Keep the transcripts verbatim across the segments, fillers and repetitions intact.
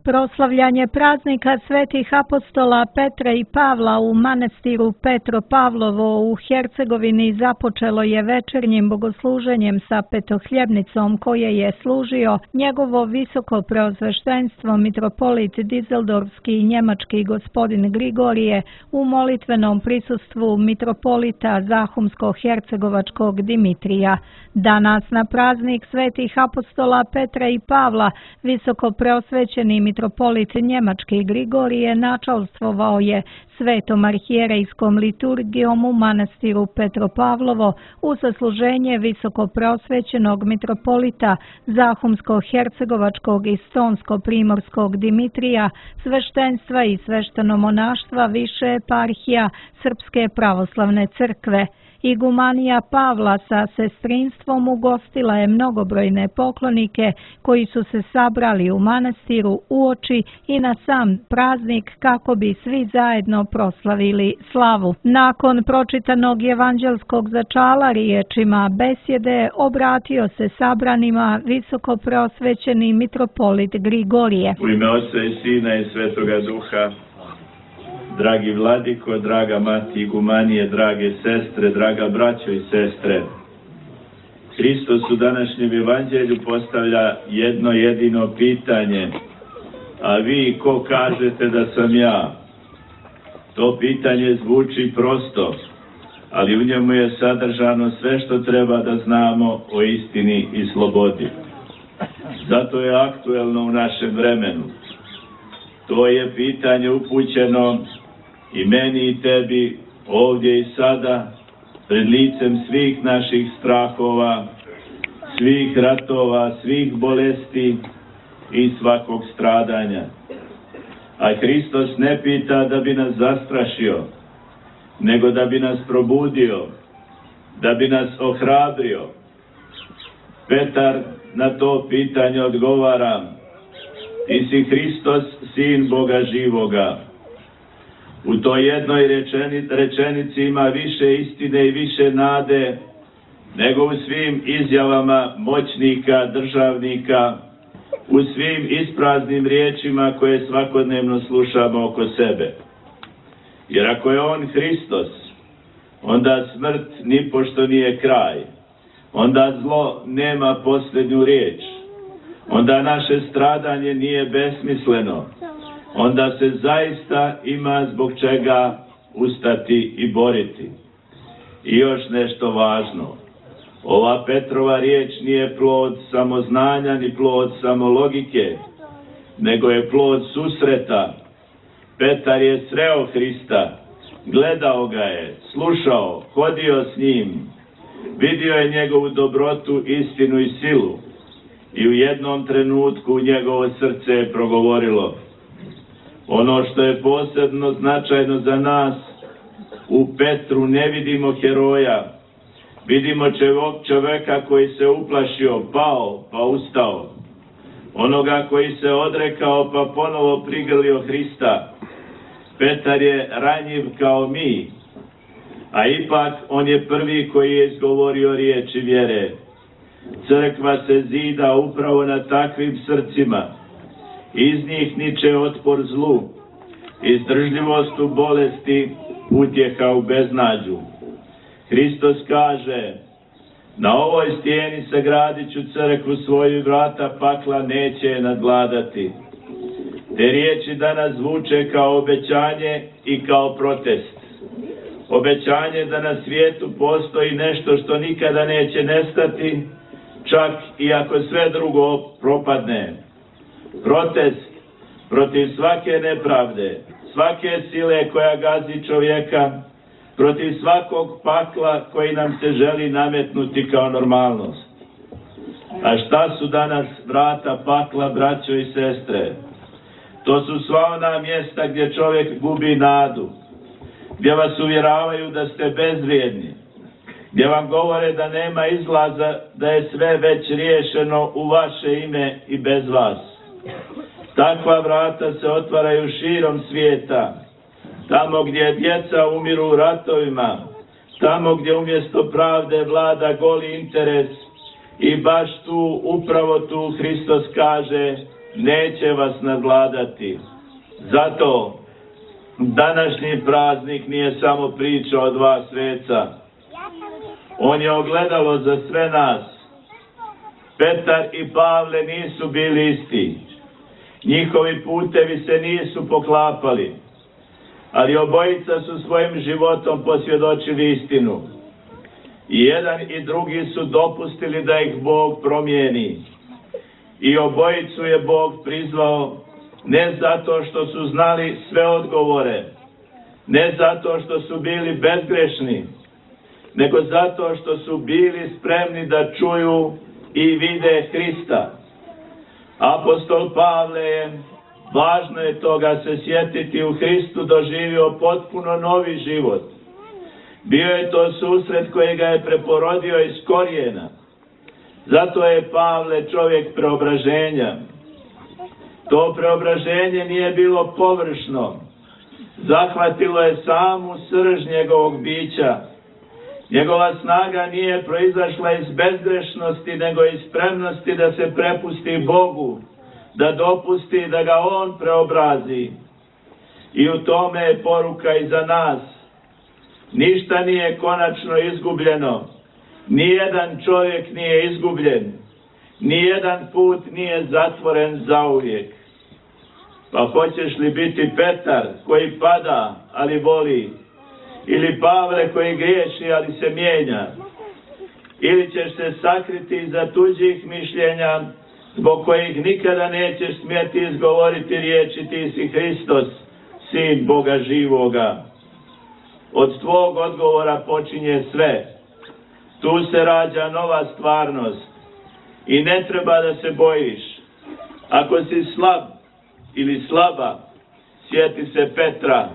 Proslavljanje praznika svetih apostola Petra i Pavla u manastiru Petropavlovo u Hercegovini započelo je večernjim bogosluženjem sa petohljebnicom koje je služio njegovo visoko preosveštenstvo mitropolit Dizeldorfski i njemački gospodin Grigorije u molitvenom prisustvu mitropolita Zahumsko-hercegovačkog Dimitrija. Danas na praznik svetih apostola Petra i Pavla visoko preosvećeni mitropolit njemački Grigorije načalstvovao je svetom arhijerejskom liturgijom u manastiru Petropavlovo u sasluženje visoko preosvećenog mitropolita Zahumsko-hercegovačkog i Stonsko-primorskog Dimitrija, sveštenstva i sveštenomonaštva više eparhija Srpske pravoslavne crkve. Igumanija Pavla sa sestrinstvom ugostila je mnogobrojne poklonike koji su se sabrali u manastiru uoči i na sam praznik kako bi svi zajedno proslavili slavu. Nakon pročitanog evanđelskog začala riječima besjede obratio se sabranima visoko preosvećeni mitropolit Grigorije. U ime Oca i Sina i Svetoga Duha. Dragi vladiko, draga mati igumanije, drage sestre, draga braćo i sestre, Hristos u današnjem evanđelju postavlja jedno jedino pitanje: a vi ko kažete da sam ja? To pitanje zvuči prosto, ali u njemu je sadržano sve što treba da znamo o istini i slobodi. Zato je aktuelno u našem vremenu. To je pitanje upućeno i meni i tebi ovdje i sada, pred licem svih naših strahova, svih ratova, svih bolesti i svakog stradanja. A Hristos ne pita da bi nas zastrašio, nego da bi nas probudio, da bi nas ohrabrio. Petar na to pitanje odgovara: ti si Hristos, sin Boga živoga. U toj jednoj rečeni, rečenici ima više istine i više nade nego u svim izjavama moćnika, državnika, u svim ispraznim riječima koje svakodnevno slušamo oko sebe. Jer ako je on Hristos, onda smrt nipošto nije kraj, onda zlo nema posljednju riječ, onda naše stradanje nije besmisleno, onda se zaista ima zbog čega ustati i boriti. I još nešto važno. Ova Petrova riječ nije plod samo znanja ni plod samo logike, nego je plod susreta. Petar je sreo Hrista, gledao ga je, slušao, hodio s njim, vidio je njegovu dobrotu, istinu i silu. I u jednom trenutku njegovo srce je progovorilo. Ono što je posebno značajno za nas, u Petru ne vidimo heroja, vidimo čovjeka koji se uplašio, pao, pa ustao. Onoga koji se odrekao, pa ponovo prigrlio Hrista. Petar je ranjiv kao mi, a ipak on je prvi koji je izgovorio riječi vjere. Crkva se zida upravo na takvim srcima. Iz njih niče otpor zlu, izdržljivost u bolesti, utjeha u beznađu. Hristos kaže: na ovoj stijeni sagradit ću crkvu svoju, vrata pakla neće je nadvladati. Te riječi danas zvuče kao obećanje i kao protest. Obećanje da na svijetu postoji nešto što nikada neće nestati, čak i ako sve drugo propadne. Protest protiv svake nepravde, svake sile koja gazi čovjeka, protiv svakog pakla koji nam se želi nametnuti kao normalnost. A šta su danas vrata pakla, braćo i sestre? To su sva ona mjesta gdje čovjek gubi nadu, gdje vas uvjeravaju da ste bezvrijedni, gdje vam govore da nema izlaza, da je sve već riješeno u vaše ime i bez vas. Takva vrata se otvaraju širom svijeta, tamo gdje djeca umiru u ratovima, tamo gdje umjesto pravde vlada goli interes, i baš tu, upravo tu Hristos kaže: neće vas nadvladati. Zato današnji praznik nije samo priča o dva sveca. On je ogledalo za sve nas. Petar i Pavle nisu bili isti. Njihovi putevi se nisu poklapali. Ali obojica su svojim životom posvjedočili istinu. I jedan i drugi su dopustili da ih Bog promijeni. I obojicu je Bog prizvao ne zato što su znali sve odgovore, ne zato što su bili bezgrešni, nego zato što su bili spremni da čuju i vide Hrista. Apostol Pavle je, važno je toga se sjetiti, u Hristu doživio potpuno novi život. Bio je to susret koji ga je preporodio iz korijena. Zato je Pavle čovjek preobraženja. To preobraženje nije bilo površno. Zahvatilo je samu srž njegovog bića. Njegova snaga nije proizašla iz bezgrešnosti, nego iz spremnosti da se prepusti Bogu, da dopusti da ga On preobrazi. I u tome je poruka i za nas. Ništa nije konačno izgubljeno. Nijedan čovjek nije izgubljen. Nijedan put nije zatvoren zauvijek. Pa hoćeš li biti Petar koji pada, ali voli? Ili Pavle koji griješi, ali se mijenja? Ili ćeš se sakriti iza tuđih mišljenja, zbog kojih nikada nećeš smjeti izgovoriti riječi ti si Hristos, Sin Boga živoga? Od tvog odgovora počinje sve. Tu se rađa nova stvarnost. I ne treba da se bojiš. Ako si slab ili slaba, sjeti se Petra.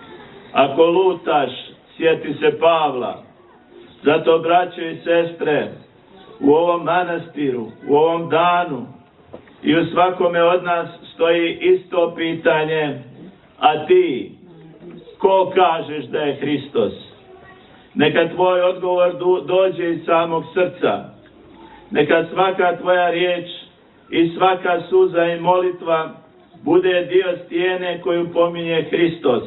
Ako lutaš, sjeti se Pavla. Zato, braćo i sestre, u ovom manastiru, u ovom danu i u svakome od nas stoji isto pitanje: a ti, ko kažeš da je Hristos? Neka tvoj odgovor dođe iz samog srca. Neka svaka tvoja riječ i svaka suza i molitva bude dio stijene koju pominje Hristos.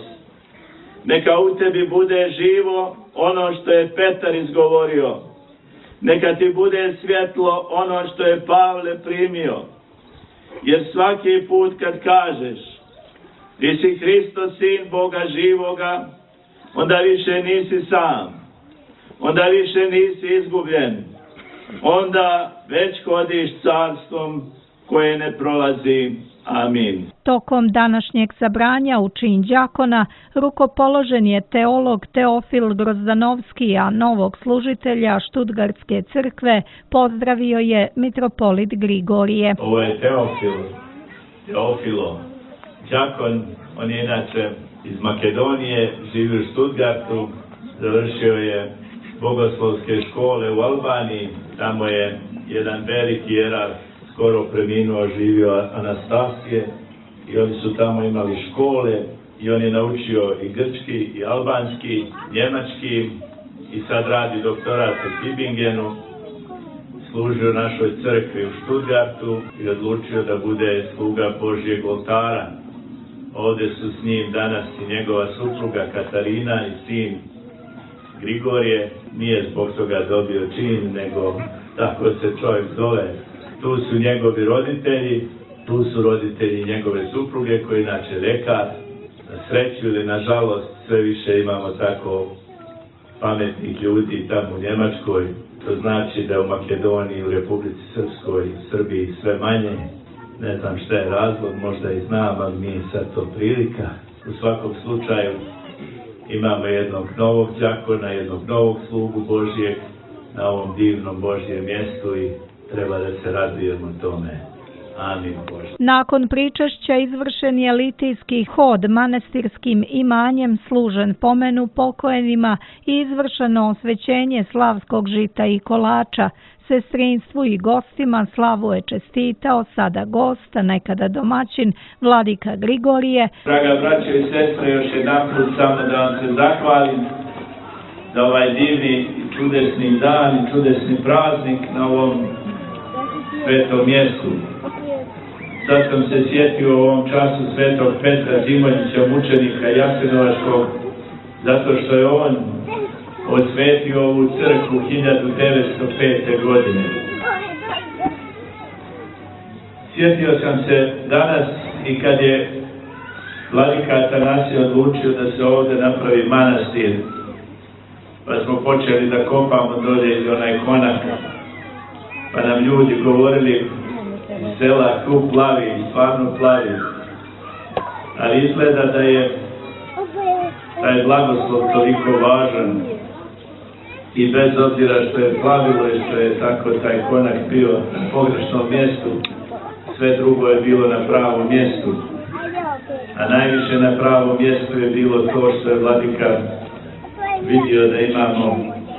Neka u tebi bude živo ono što je Petar izgovorio. Neka ti bude svjetlo ono što je Pavle primio. Jer svaki put kad kažeš ti si Hristos, Sin Boga živoga, onda više nisi sam. Onda više nisi izgubljen. Onda već hodiš carstvom koje ne prolazi. Amin. Tokom današnjeg sabranja u čin đakona rukopoložen je teolog Teofil Grozdanovski, a novog služitelja Štutgartske crkve pozdravio je mitropolit Grigorije. Ovo je Teofil, Teofilo, đakon. On je inače iz Makedonije, živi u Štutgartu, završio je bogoslovske škole u Albaniji. Tamo je jedan veliki jerar skoro preminuo, živio Anastasije, i oni su tamo imali škole i on je naučio i grčki, i albanski, njemački, i sad radi doktorat u Tübingenu. Služio našoj crkvi u Štutgartu i odlučio da bude sluga Božjeg oltara. Ovdje su s njim danas i njegova supruga Katarina i sin Grigorije. Nije zbog toga dobio čin, nego tako se čovjek zove. Tu su njegovi roditelji, tu su roditelji njegove supruge koji inače lekar. Na sreću ili na žalost sve više imamo tako pametnih ljudi tamo u Njemačkoj. To znači da u Makedoniji, u Republici Srpskoj, Srbiji sve manje. Ne znam šta je razlog, možda i znam, ali nije sad to prilika. U svakom slučaju imamo jednog novog đakona, jednog novog slugu Božjeg na ovom divnom Božjem mjestu i treba da se radujemo tome. Amin Bože. Nakon pričašća izvršen je litijski hod manastirskim imanjem, služen pomenu pokojnima i izvršeno osvećenje slavskog žita i kolača. Sestrinstvu i gostima slavu je čestitao sada gost, nekada domaćin, vladika Grigorije. Draga braćo i sestre, još jedan put samo da vam se zahvalim za ovaj divni i čudesni dan i čudesni praznik na ovom svetom mjestu. Sad sam se sjetio u ovom času svetog Petra Zimonjića, mučenika Jasenovačkog, zato što je on osvetio ovu crkvu hiljadu devetsto pete. godine. Sjetio sam se danas i kad je vladika Atanasije odlučio da se ovdje napravi manastir, pa smo počeli da kopamo dolje iz onaj konak, pa nam ljudi govorili iz sela tu plavi, stvarno plavi, ali izgleda da je taj blagoslov toliko važan i bez obzira što je plavilo i što je tako taj konak bio na pogrešnom mjestu, sve drugo je bilo na pravom mjestu. A najviše na pravom mjestu je bilo to što je vladika vidio da imamo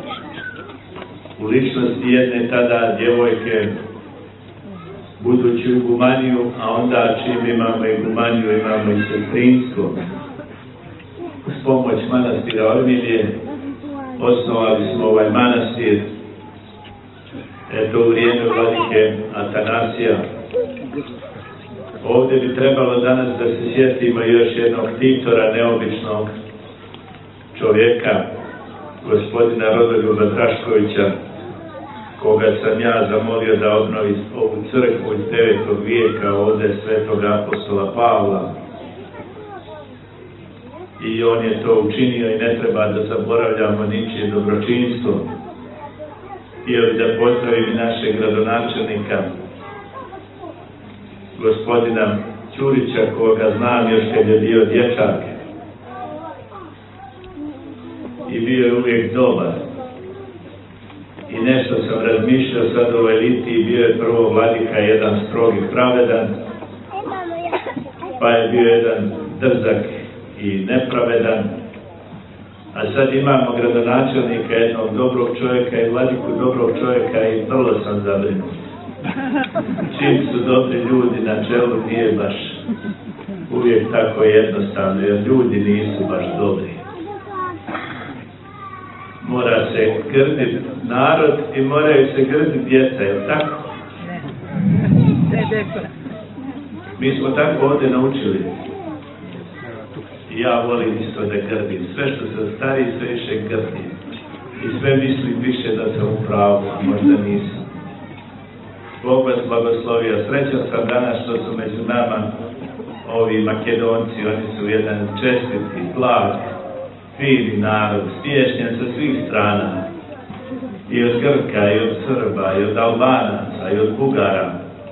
u ličnosti jedne tada djevojke buduću igumaniju, a onda čim imamo igumaniju imamo i sestrinstvo. Uz pomoć manastira Orminije osnovali smo ovaj manastir, eto u vrijeme vladike Atanasija. Ovdje bi trebalo danas da se sjetimo još jednog titora, neobičnog čovjeka, gospodina Rodoljuba Draškovića, koga sam ja zamolio da obnovi ovu crkvu iz devetog vijeka ovdje svetog apostola Pavla. I on je to učinio i ne treba da zaboravljamo ničije dobročinstvo. Htio bih da pozdravim našeg gradonačelnika, gospodina Ćurića, koga znam još kad je bio dječak. I bio je uvijek dobar. I nešto sam razmišljao sad o ovoj litiji, bio je prvo vladika jedan strog i pravedan, pa je bio jedan drzak i nepravedan, a sad imamo gradonačelnika jednog dobrog čovjeka i vladiku dobrog čovjeka i vrlo sam zabrinut. Čim su dobri ljudi na čelu nije baš uvijek tako jednostavno, jer ljudi nisu baš dobri. Mora se grditi narod i moraju se grditi djeca, je tako? Mi smo tako ovdje naučili. I ja volim isto da grdim. Sve što sam stariji, sve više grdim. I sve mislim više da sam u pravu, a možda nisam. Bog vas blagoslovio. Srećan sam danas što su među nama ovi Makedonci. Oni su jedan čestiti, blag, fini narod, smiješljen sa svih strana. I od Grka, i od Srba, i od Albanaca, i od Bugara.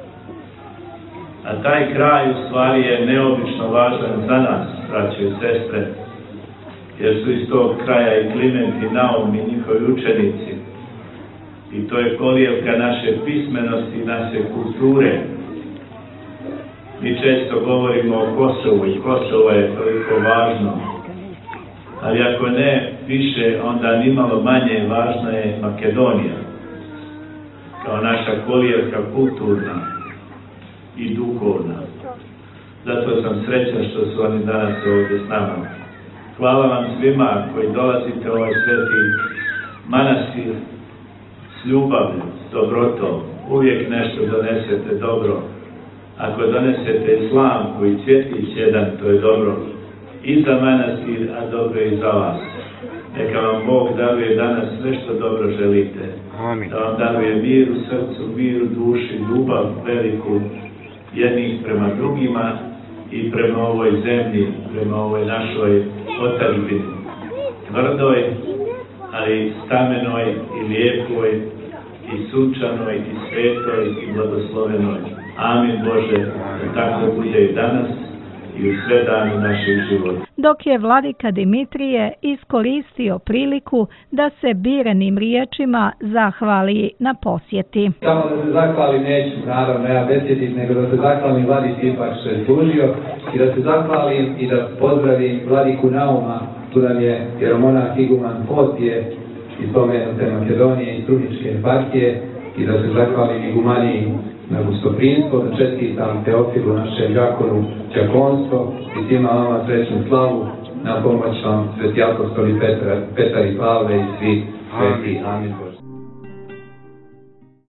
A taj kraj u stvari je neobično važan za nas, braće i sestre, jer su iz tog kraja i Kliment i Naum i njihovi učenici. I to je kolijevka naše pismenosti i naše kulture. Mi često govorimo o Kosovu i Kosovo je toliko važno. Ali ako ne više, onda nimalo manje važna je Makedonija, kao naša kolijevka kulturna i duhovna. Zato sam srećan što su oni danas ovdje s nama. Hvala vam svima koji dolazite u ovaj sveti manastir s ljubavlju, s dobrotom. Uvijek nešto donesete dobro. Ako donesete slamku i cvjetić jedan, to je dobro i za manastir, a dobro i za vas. Neka vam Bog daruje danas sve što dobro želite. Amin. Da vam daruje mir u srcu, mir u duši, ljubav veliku jednih prema drugima i prema ovoj zemlji, prema ovoj našoj otadžbini. Tvrdoj, ali stamenoj i lijepoj i sunčanoj i svetoj i blagoslovenoj. Amin Bože, da tako bude i danas i u sve dane našeg života. Dok je vladika Dimitrije iskoristio priliku da se birenim riječima zahvali na posjeti. Samo da se zahvali neću, naravno, ja besjetit, nego da se zahvalim vladici ipak što je služio i da se zahvalim i da pozdravim vladiku Nauma, tu nam je jeromonah iguman Fotije iz spomenute Makedonije i Struhničke eparhije i da se zahvalim igumaniji na gostoprimstvo, da čestitam Teofilu, našem đakonu, đakonstvo i svima vama srećnu slavu, na pomoć vam sveti apostoli Petar, Petar i Pavle i svi sveti. Amin Bože.